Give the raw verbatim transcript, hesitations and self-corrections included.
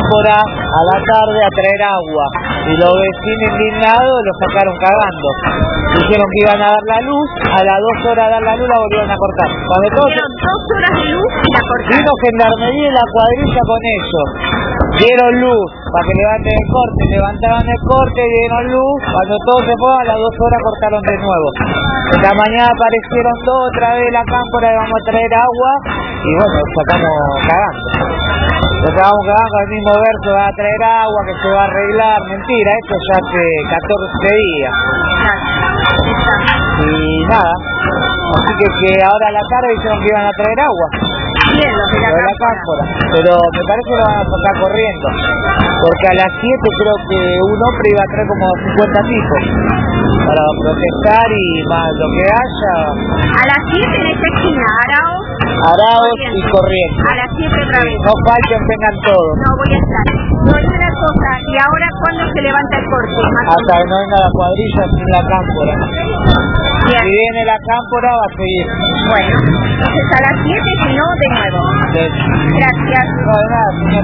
cámpora a la tarde a traer agua. Y los vecinos indignados lo sacaron cagando. Dijeron que iban a dar la luz, a las dos horas de dar la luz la volvieron a cortar. Cuando todos Dieron dos horas de luz y la cortaron. vino Gendarmería y la cuadrilla con ellos. Dieron luz para que levanten el corte, levantaban el corte, dieron luz. Cuando todos se fueron, a las dos horas cortaron de nuevo. Esta mañana aparecieron todos otra vez la cámpora y vamos a traer agua. Y bueno, sacamos cagando. Lo estábamos cagando con el mismo verso, va a traer agua, que se va a arreglar. Mentira, esto ya hace catorce días. Y nada. Así que, que ahora a la tarde dijeron que iban a traer agua. Bien, los de la, de la cámpora. Pero me parece que lo van a sacar corriendo. Porque a las siete creo que un hombre iba a traer como cincuenta tipos para protestar y más lo que haya. A las siete en esta esquina, Araos. Araos y Corrientes. A las siete otra vez. No falten, vengan todos. No voy a estar. No hay una cosa. ¿Y ahora cuándo se levanta el corte? Hasta que no venga la cuadrilla sin la cámpora. Bien. Si viene la cámpora va a seguir. Bueno, entonces a las siete, si no, de nuevo. Sí. Gracias. No, de nada, señor.